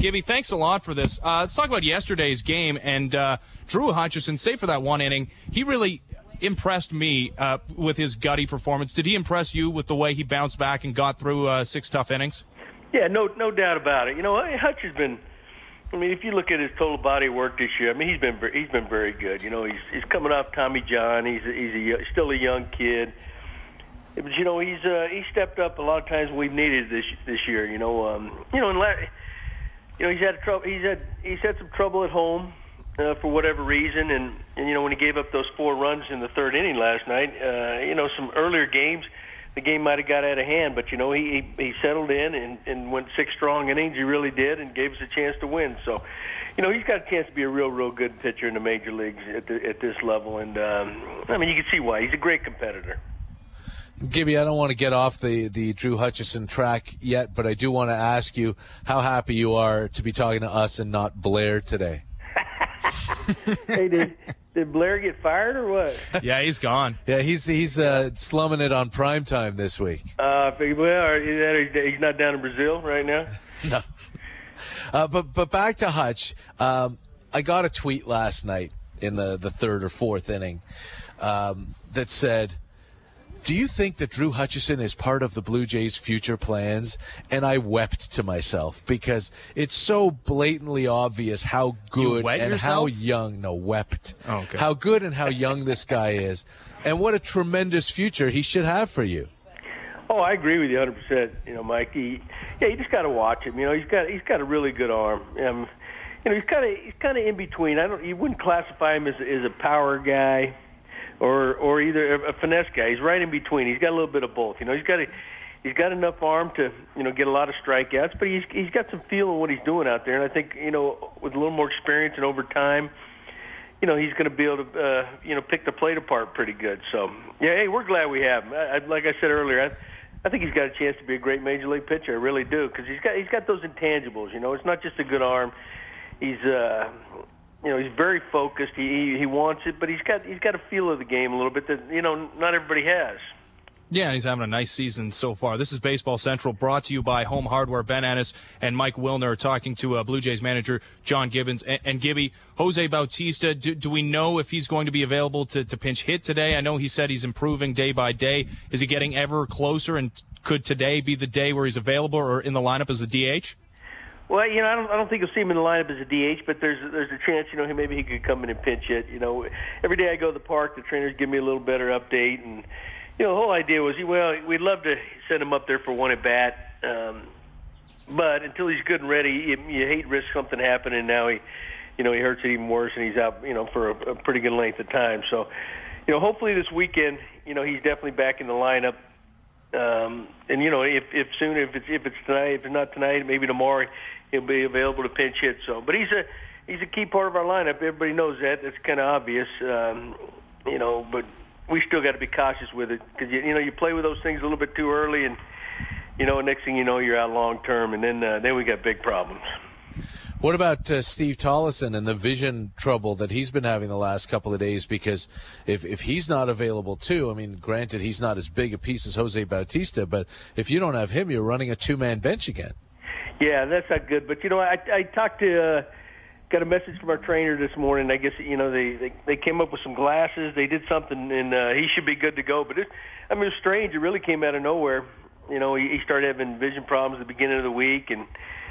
Gibby, thanks a lot for this. Let's talk about yesterday's game. And Drew Hutchison, save for that one inning, he really impressed me with his gutty performance. Did he impress you with the way he bounced back and got through 6 tough innings? Yeah, no doubt about it. Hutch has been. I mean, if you look at his total body of work this year, I mean, he's been very good. He's coming off Tommy John. He's still a young kid. But he's stepped up a lot of times we've needed this year. He's had some trouble at home for whatever reason, and when he gave up those 4 runs in the 3rd inning last night, some earlier games, the game might have got out of hand, but he settled in and went 6 strong innings. He really did, and gave us a chance to win. So, he's got a chance to be a real good pitcher in the major leagues at this level, and I mean, you can see why. He's a great competitor. Gibby, I don't want to get off the Drew Hutchison track yet, but I do want to ask you how happy you are to be talking to us and not Blair today. Hey, did Blair get fired or what? Yeah, he's gone. Yeah, he's slumming it on primetime this week. He's not down in Brazil right now? No. But back to Hutch. I got a tweet last night in the 3rd or 4th inning that said, "Do you think that Drew Hutchison is part of the Blue Jays' future plans?" And I wept to myself because it's so blatantly obvious how good and yourself? how young. No, wept. Oh, okay. How good and how young this guy is, and what a tremendous future he should have for you. Oh, I agree with you 100%. Mike. You just got to watch him. He's got a really good arm. He's kind of in between. You wouldn't classify him as a power guy. Or either a finesse guy. He's right in between. He's got a little bit of both. He's got enough arm to get a lot of strikeouts, but he's got some feel in what he's doing out there. And I think with a little more experience and over time, he's going to be able to pick the plate apart pretty good. So yeah, hey, we're glad we have him. Like I said earlier, I think he's got a chance to be a great major league pitcher. I really do, because he's got those intangibles. It's not just a good arm. He's he's very focused. He wants it, but he's got a feel of the game a little bit that not everybody has. Yeah, he's having a nice season so far. This is Baseball Central, brought to you by Home Hardware. Ben Ennis and Mike Wilner are talking to Blue Jays manager John Gibbons. And Gibby, Jose Bautista, do we know if he's going to be available to pinch hit today? I know he said he's improving day by day. Is he getting ever closer, and could today be the day where he's available or in the lineup as a DH? Well, I don't think you'll see him in the lineup as a DH, but there's a chance, maybe he could come in and pinch hit. Every day I go to the park, the trainers give me a little better update, and the whole idea was, we'd love to send him up there for one at bat, but until he's good and ready, you hate risk something happening. Now he hurts it even worse, and he's out, for a pretty good length of time. So, hopefully this weekend, he's definitely back in the lineup. And if it's tonight, if it's not tonight, maybe tomorrow, he'll be available to pinch hit. So, but he's a key part of our lineup. Everybody knows that. That's kind of obvious. But we still got to be cautious with it, because you play with those things a little bit too early, and next thing you know, you're out long term, and then we got big problems. What about Steve Tollison and the vision trouble that he's been having the last couple of days? Because if he's not available too, I mean, granted, he's not as big a piece as Jose Bautista, but if you don't have him, you're running a 2-man bench again. Yeah, that's not good. But, I talked to got a message from our trainer this morning. I guess, they came up with some glasses. They did something, and he should be good to go. But, it was strange. It really came out of nowhere. He started having vision problems at the beginning of the week, and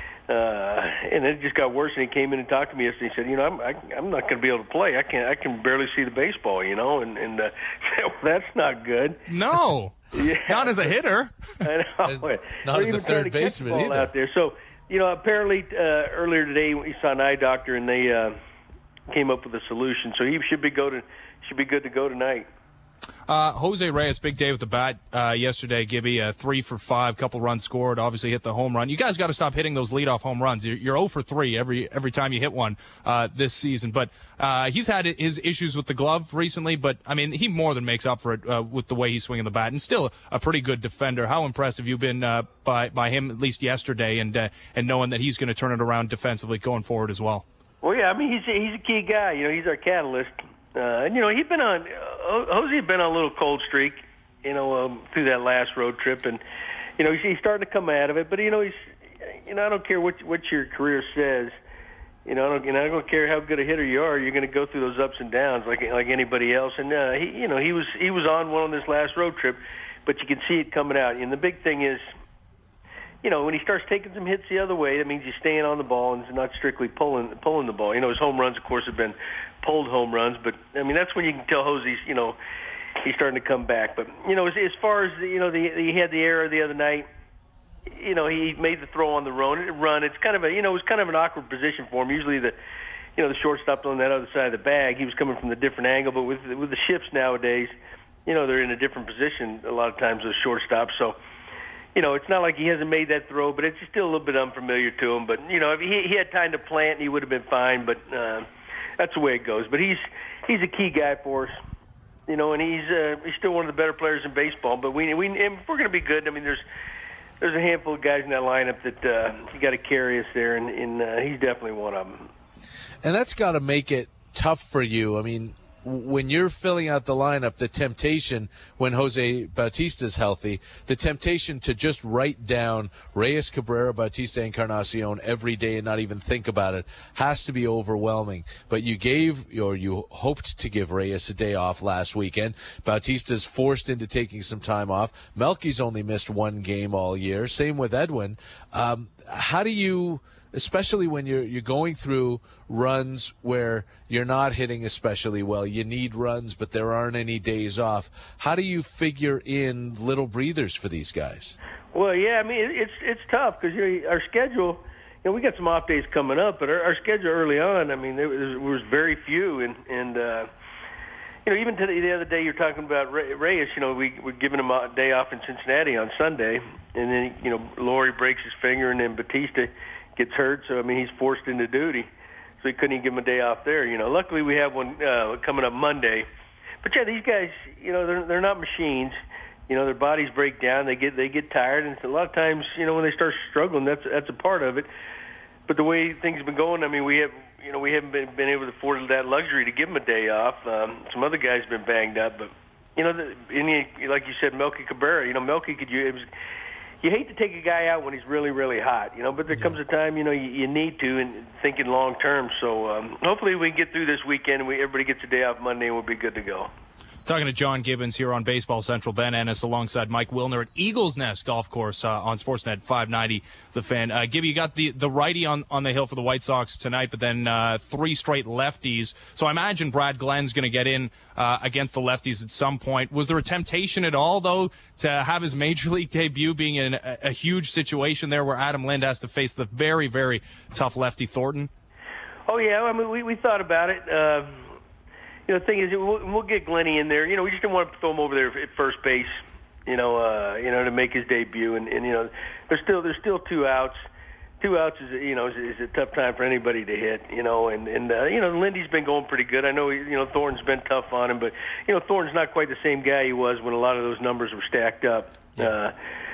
it just got worse. And he came in and talked to me yesterday. He said, I'm not going to be able to play. I can barely see the baseball, and that's not good. No, yeah. Not as a hitter. I know. Not as a third baseman either. Out there. So, apparently earlier today he saw an eye doctor, and they came up with a solution. So he should be good to go tonight. Jose Reyes, big day with the bat yesterday, Gibby. 3 for 5, couple runs scored, obviously hit the home run. You guys got to stop hitting those leadoff home runs. You're 0 for 3 every time you hit one this season. But he's had his issues with the glove recently, but, he more than makes up for it with the way he's swinging the bat, and still a pretty good defender. How impressed have you been by him, at least yesterday, and knowing that he's going to turn it around defensively going forward as well? Well, yeah, he's a key guy. He's our catalyst. He'd been on Jose had been on a little cold streak, through that last road trip, and he's starting to come out of it. But he's I don't care what your career says. I don't care how good a hitter you are. You're going to go through those ups and downs like anybody else. And he was on one on this last road trip, but you can see it coming out. And the big thing is, when he starts taking some hits the other way, that means he's staying on the ball and not strictly pulling the ball. His home runs, of course, have been pulled home runs, but that's when you can tell Jose's, he's starting to come back. But as far as he had the error the other night. He made the throw on the run. It's kind of it was kind of an awkward position for him. Usually the shortstop's on that other side of the bag. He was coming from a different angle, but with the shifts nowadays, they're in a different position a lot of times with shortstops. So, it's not like he hasn't made that throw, but it's still a little bit unfamiliar to him. But if he had time to plant, he would have been fine. But that's the way it goes. But he's a key guy for us. And he's still one of the better players in baseball. But if we're going to be good, there's a handful of guys in that lineup that you got to carry us there, and he's definitely one of them. And that's got to make it tough for you. When you're filling out the lineup, the temptation, when Jose Bautista's healthy, the temptation to just write down Reyes, Cabrera, Bautista, Encarnacion every day and not even think about it has to be overwhelming. But you hoped to give Reyes a day off last weekend. Bautista's forced into taking some time off. Melky's only missed one game all year. Same with Edwin. How do you, especially when you're going through runs where you're not hitting especially well, you need runs, but there aren't any days off. How do you figure in little breathers for these guys? Well, yeah, it's tough because our schedule, we got some off days coming up, but our schedule early on, there was very few, and even today, the other day you're talking about Reyes, we're giving him a day off in Cincinnati on Sunday, and then, Laurie breaks his finger, and then Bautista gets hurt, so he's forced into duty, so he couldn't even give him a day off there. Luckily we have one coming up Monday, but yeah, these guys, they're not machines. Their bodies break down, they get tired, and a lot of times, when they start struggling, that's a part of it. But the way things have been going, we haven't been able to afford that luxury to give them a day off. Some other guys have been banged up, but like you said, Melky Cabrera, Melky you hate to take a guy out when he's really, really hot, but there comes a time, you need to, and thinking long term. So hopefully we can get through this weekend and everybody gets a day off Monday and we'll be good to go. Talking to John Gibbons here on Baseball Central. Ben Ennis alongside Mike Wilner at Eagles Nest Golf Course on Sportsnet 590, The Fan. Gibby, you got the righty on the hill for the White Sox tonight, but then 3 straight lefties. So I imagine Brad Glenn's going to get in against the lefties at some point. Was there a temptation at all, though, to have his Major League debut being in a huge situation there where Adam Lind has to face the very, very tough lefty Thornton? Oh, yeah. We thought about it. The thing is, we'll get Glenny in there. We just didn't want to throw him over there at first base, to make his debut. And there's still 2 outs. 2 outs is a tough time for anybody to hit, and Lindy's been going pretty good. I know, Thornton's been tough on him, but, Thornton's not quite the same guy he was when a lot of those numbers were stacked up. Yeah.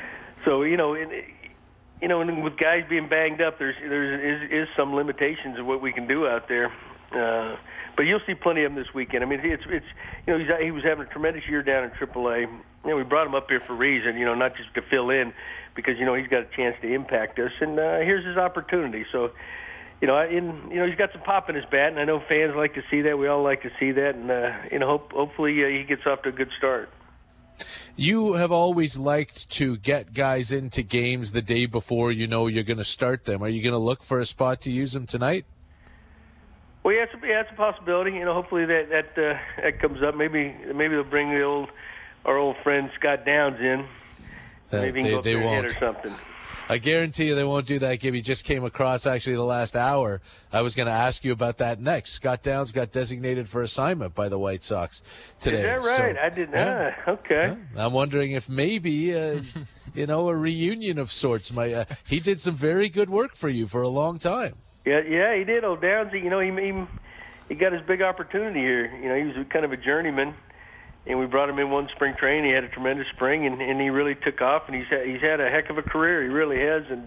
And with guys being banged up, there is some limitations of what we can do out there. But you'll see plenty of them this weekend. He was having a tremendous year down in AAA. We brought him up here for a reason, not just to fill in, because he's got a chance to impact us, and here's his opportunity. So, he's got some pop in his bat, and I know fans like to see that. We all like to see that, and hopefully he gets off to a good start. You have always liked to get guys into games the day before you're going to start them. Are you going to look for a spot to use them tonight? Well, yeah, it's a possibility. Hopefully that comes up. Maybe they'll bring our old friend Scott Downs in. Maybe he can go up there and hit or something. I guarantee you they won't do that, Gibby. Just came across actually the last hour. I was going to ask you about that next. Scott Downs got designated for assignment by the White Sox today. Is that right? So, I didn't. Yeah. Okay. Yeah. I'm wondering if maybe a reunion of sorts. He did some very good work for you for a long time. Yeah, he did. Old Downs, he got his big opportunity here. He was kind of a journeyman, and we brought him in one spring training. He had a tremendous spring, and he really took off, and he's had a heck of a career. He really has, and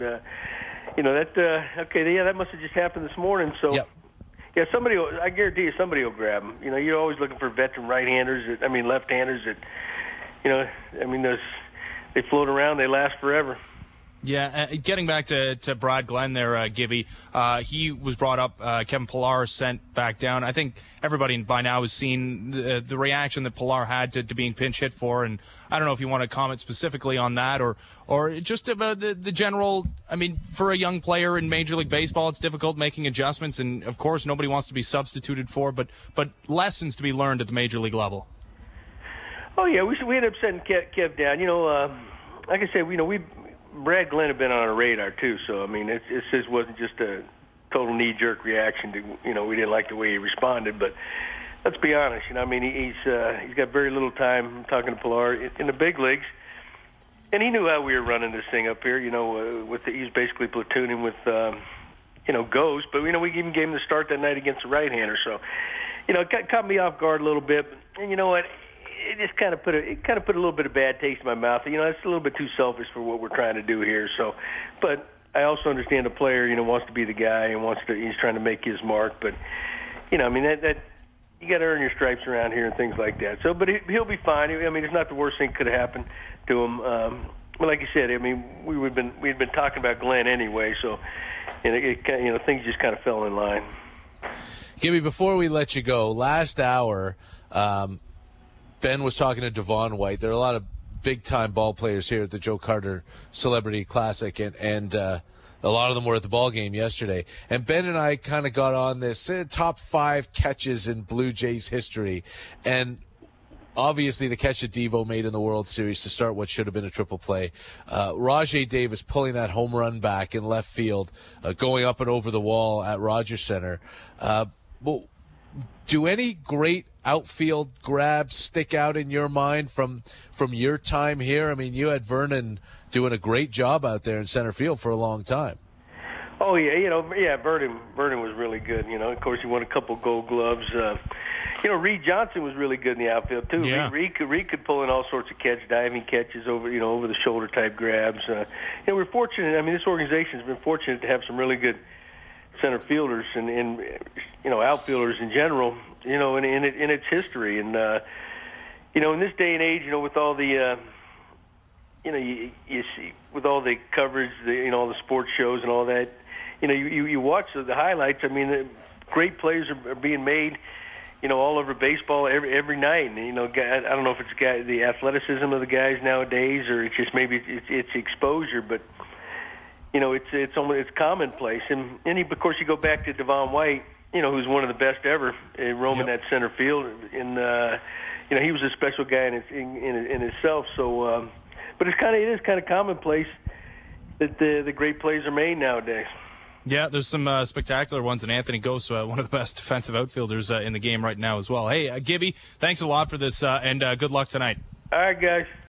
that must have just happened this morning. So, yep. Yeah, I guarantee you somebody will grab him. You're always looking for veteran left-handers that, those they float around, they last forever. Yeah, getting back to Brad Glenn there, Gibby, he was brought up, Kevin Pillar sent back down. I think everybody by now has seen the reaction that Pillar had to being pinch hit for, and I don't know if you want to comment specifically on that or just about the general. I mean, for a young player in Major League Baseball, it's difficult making adjustments, and of course nobody wants to be substituted for, but lessons to be learned at the Major League level. Oh, yeah, we ended up setting Kev down. Like I said, Brad Glenn had been on our radar too, so I mean, it just wasn't just a total knee-jerk reaction to we didn't like the way he responded. But let's be honest, I mean, he's got very little time. I'm talking to Pillar in the big leagues, and he knew how we were running this thing up here. He's basically platooning with Ghost, but we even gave him the start that night against the right-hander. So it caught me off guard a little bit. And you know what? It just kind of put a little bit of bad taste in my mouth. It's a little bit too selfish for what we're trying to do here. So, but I also understand the player, wants to be the guy and he's trying to make his mark. But, I mean, that you got to earn your stripes around here and things like that. So, but he'll be fine. I mean, it's not the worst thing that could have happened to him. But like you said, I mean, we'd been talking about Glenn anyway. So, things just kind of fell in line. Gibby, before we let you go, last hour. Ben was talking to Devon White. There are a lot of big-time ball players here at the Joe Carter Celebrity Classic, and a lot of them were at the ball game yesterday. And Ben and I kind of got on this top 5 catches in Blue Jays history. And obviously the catch that Devo made in the World Series to start what should have been a triple play. Rajai Davis pulling that home run back in left field, going up and over the wall at Rogers Center. Well, do any great outfield grabs stick out in your mind from your time here? I mean, you had Vernon doing a great job out there in center field for a long time. Oh yeah, Vernon was really good. Of course he won a couple Gold Gloves. Reed Johnson was really good in the outfield too. Yeah. Reed could pull in all sorts of diving catches over the shoulder type grabs. We're fortunate. I mean, this organization's been fortunate to have some really good center fielders and outfielders in general, in its history. And, in this day and age, with all the, you see, with all the coverage, all the sports shows and all that, you watch the highlights. I mean, great plays are being made, all over baseball every night. And, I don't know if it's the athleticism of the guys nowadays or it's just maybe it's exposure, but it's commonplace. And of course, you go back to Devon White, who's one of the best ever roaming that center field. And he was a special guy in itself. So, but it is kind of commonplace that the great plays are made nowadays. Yeah, there's some spectacular ones, and Anthony Ghost, one of the best defensive outfielders in the game right now as well. Hey, Gibby, thanks a lot for this, and good luck tonight. All right, guys.